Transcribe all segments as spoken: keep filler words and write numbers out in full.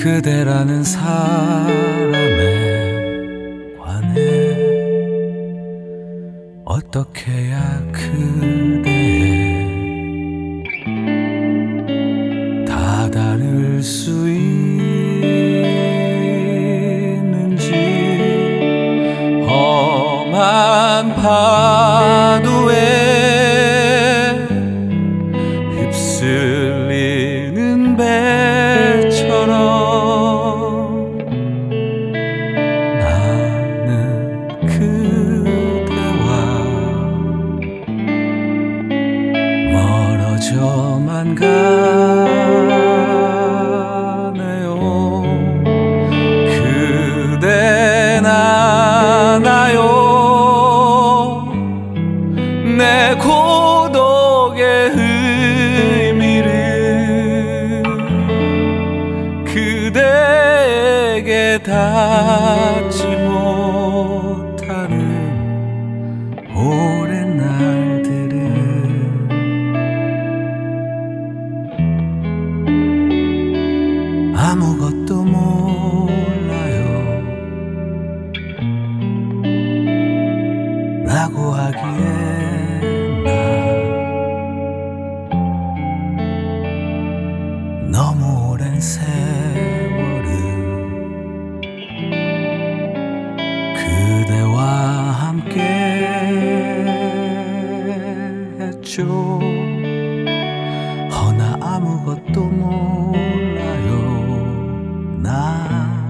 그대라는 사람에 관해 어떻게 해야 그대에 다다를 수 있는지 험한 파도에 휩쓸리는 배처럼 멀어져만 가네요. 그댄 아나요 내 고독의 의미를 그대에게 닿지 못하는 오랜 날들을 아무것도 몰라요 라고 하기에 나 너무 오랜 세월을 그대와 함께 했죠. 허나 아무것도 몰라요. 나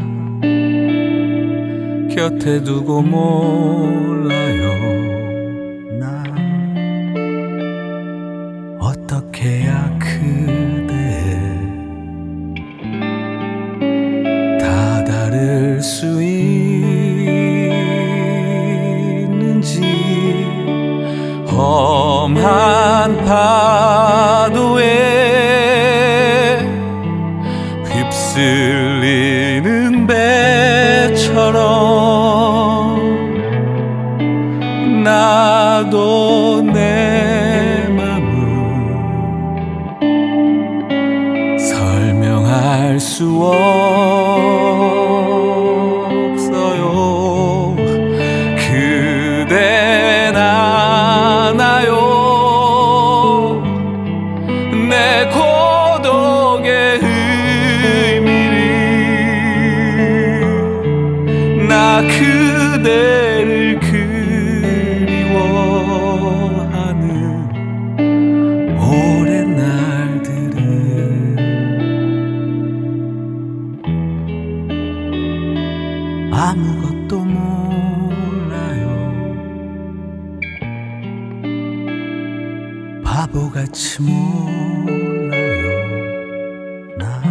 곁에 두고 몰라요. 나 어떻게 해야 그대 다다를 수 있는지 험한 파도에 휩쓸리는 배처럼 나도 내 맘을 설명할 수 없어요. 그댄 아나요 내 고독의 의미를 나 그대를 그리워하는 오랜 날들을 아무것도 몰라요. 바보같이 몰라요. 나